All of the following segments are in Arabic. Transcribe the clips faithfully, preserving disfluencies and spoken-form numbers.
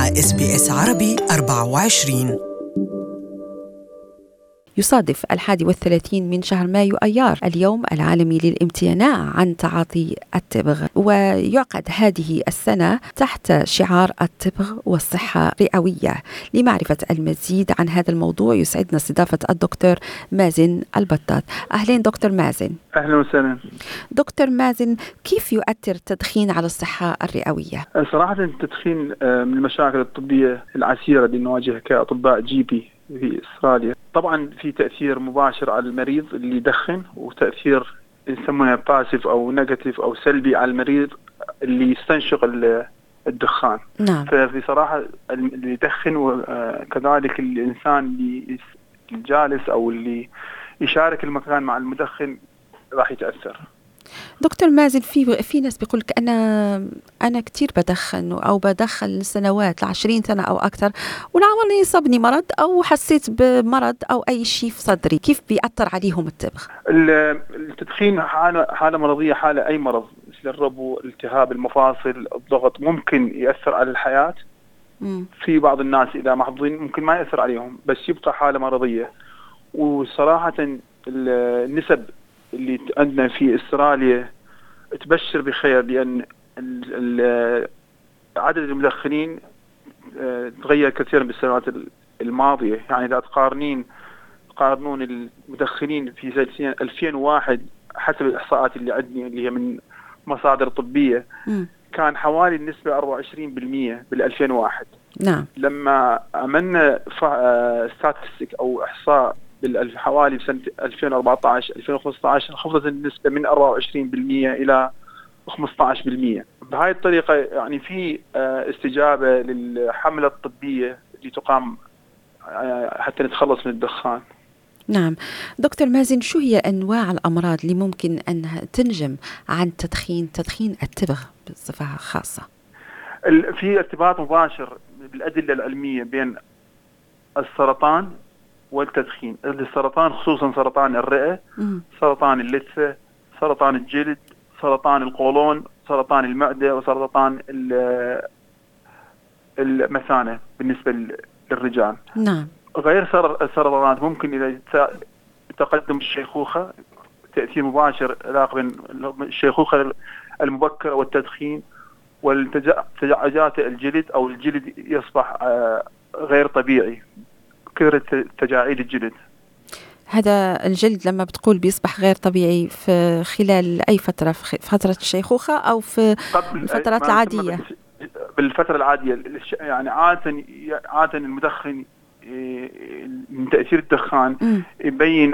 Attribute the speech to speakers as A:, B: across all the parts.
A: مع إس بي إس عربي أربعة وعشرين.
B: يصادف الحادي والثلاثين من شهر مايو أيار اليوم العالمي للامتناع عن تعاطي التبغ، ويعقد هذه السنة تحت شعار التبغ والصحة الرئوية. لمعرفة المزيد عن هذا الموضوع يسعدنا استضافة الدكتور مازن البطاط. أهلا دكتور مازن.
C: أهلا وسهلا
B: دكتور مازن، كيف يؤثر التدخين على الصحة الرئوية؟
C: صراحة التدخين من المشاكل الطبية العسيرة اللي نواجهها كأطباء جي بي في استراليا. طبعا في تأثير مباشر على المريض اللي يدخن، وتأثير يسمونه باسيف أو نيجاتيف أو سلبي على المريض اللي يستنشق الدخان.
B: نعم.
C: ففي صراحة اللي يدخن وكذلك الإنسان اللي الجالس أو اللي يشارك المكان مع المدخن راح يتأثر.
B: دكتور مازن، في في ناس بيقول لك انا انا كثير بدخن او بدخن سنوات لعشرين سنه او اكثر، والعمر يصابني مرض او حسيت بمرض او اي شيء في صدري، كيف بيأثر عليهم التبغ؟
C: التدخين حاله حاله مرضيه، حاله اي مرض مثل الربو، التهاب المفاصل، الضغط، ممكن يأثر على الحياه.
B: مم.
C: في بعض الناس اذا محظوظين ممكن ما يأثر عليهم، بس يبقى حاله مرضيه. وصراحه النسب اللي عندنا في استراليا تبشر بخير، لأن عدد المدخنين تغير كثيرا بالسنوات الماضية. يعني إذا تقارنين تقارنون المدخنين في سنة ألفين وواحد حسب الإحصاءات اللي عندي اللي هي من مصادر طبية،
B: م.
C: كان حوالي النسبة أربعة وعشرين بالمئة بالألفين وواحد.
B: نعم.
C: لما عملنا ستاتستيك أو إحصاء حوالي بسنة ألفين وأربعة عشر ألفين وخمسة عشر انخفضت النسبة من أربعة وعشرين بالمئة إلى خمسة عشر بالمئة. بهاي الطريقة يعني في استجابة للحملة الطبية اللي تقام حتى نتخلص من الدخان.
B: نعم. دكتور مازن، شو هي أنواع الأمراض اللي ممكن أنها تنجم عن تدخين تدخين التبغ بصفة خاصة؟
C: في ارتباط مباشر بالأدلة العلمية بين السرطان والتدخين. السرطان خصوصا سرطان الرئة،
B: م.
C: سرطان اللثة، سرطان الجلد، سرطان القولون، سرطان المعدة، وسرطان المثانة بالنسبة للرجال.
B: نعم.
C: غير السرطانات ممكن إذا تقدم الشيخوخة تأثير مباشر علاقة بين الشيخوخة المبكرة والتدخين والتجعجات الجلد، أو الجلد يصبح غير طبيعي، كثرة تجاعيد الجلد.
B: هذا الجلد لما بتقول بيصبح غير طبيعي في خلال أي فترة، في فترة الشيخوخة أو في الفترات العادية؟
C: بالفترة العادية يعني عادة عادة المدخن من تأثير الدخان يبين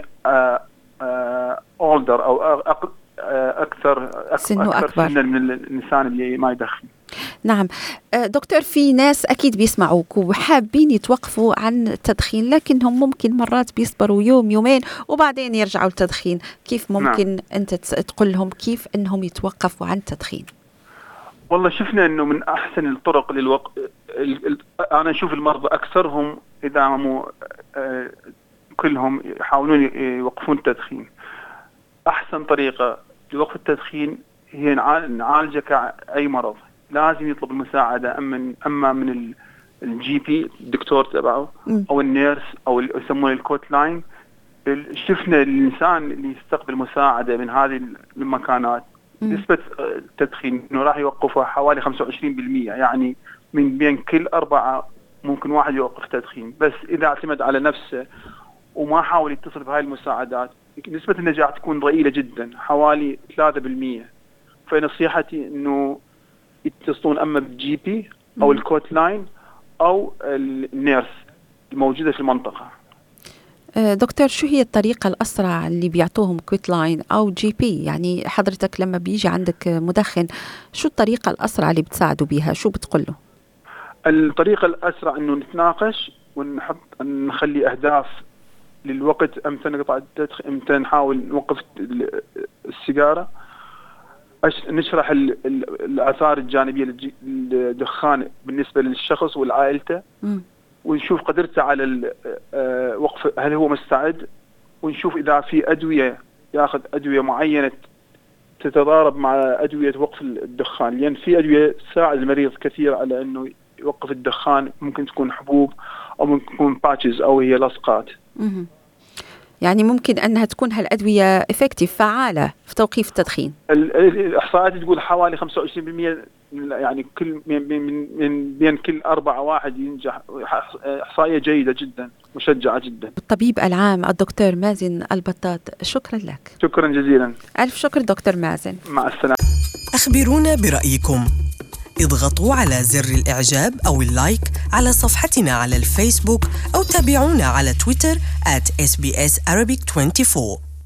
C: أولدر أو أكثر
B: سنه أكبر
C: سنا من الإنسان اللي ما يدخن.
B: نعم. دكتور، في ناس أكيد بيسمعوك وحابين يتوقفوا عن التدخين، لكنهم ممكن مرات بيصبروا يوم يومين وبعدين يرجعوا للتدخين. كيف ممكن نعم. أنت تقول لهم كيف أنهم يتوقفوا عن التدخين؟
C: والله شفنا أنه من أحسن الطرق للوقف، أنا أشوف المرضى أكثرهم إذا مو كلهم يحاولون يوقفون التدخين. أحسن طريقة لوقف التدخين هي نعالجه كأي مرض. لازم يطلب المساعدة أما أما من الجي بي الدكتور تبعه أو النيرس أو يسمونه الكوت لاين. شفنا الإنسان اللي يستقبل مساعدة من هذه المكانات نسبة التدخين إنه راح يوقفها حوالي خمسة وعشرين بالمئة. يعني من بين كل أربعة ممكن واحد يوقف تدخين، بس إذا اعتمد على نفسه وما حاول يتصل بهاي المساعدات نسبة النجاح تكون ضئيلة جدا، حوالي ثلاثة بالمئة. فنصيحتي إنه يتصلون أما بالجي بي أو الكوت لاين أو النيرس الموجودة في المنطقة.
B: دكتور، شو هي الطريقة الأسرع اللي بيعطوهم كوت لاين أو جي بي؟ يعني حضرتك لما بيجي عندك مدخن شو الطريقة الأسرع اللي بتساعدوا بيها؟ شو بتقول له؟
C: الطريقة الأسرع إنه نتناقش ونحط نخلي أهداف للوقت، أمتى نقطع التدخين، أمتى نحاول نوقف السيجارة، نشرح الآثار الجانبية للدخان بالنسبة للشخص والعائلته، ونشوف قدرته على وقف، هل هو مستعد، ونشوف إذا في أدوية يأخذ أدوية معينة تتضارب مع أدوية وقف الدخان، لأن في أدوية تساعد المريض كثير على أنه يوقف الدخان، ممكن تكون حبوب أو ممكن تكون باتشز أو هي لصقات.
B: مم. يعني ممكن أنها تكون هالأدوية إفكتيف فعالة في توقيف التدخين.
C: الإحصاءات تقول حوالي خمسة وعشرين بالمئة، يعني كل من من من بين كل أربعة واحد ينجح. إحصائية جيدة جدا، مشجعة جدا.
B: الطبيب العام الدكتور مازن البطاط، شكرا لك.
C: شكرا جزيلا.
B: ألف شكر دكتور مازن.
C: مع السلامة.
A: أخبرونا برأيكم، اضغطوا على زر الإعجاب أو اللايك على صفحتنا على الفيسبوك، أو تابعونا على تويتر آت إس بي إس Arabic أربعة وعشرين.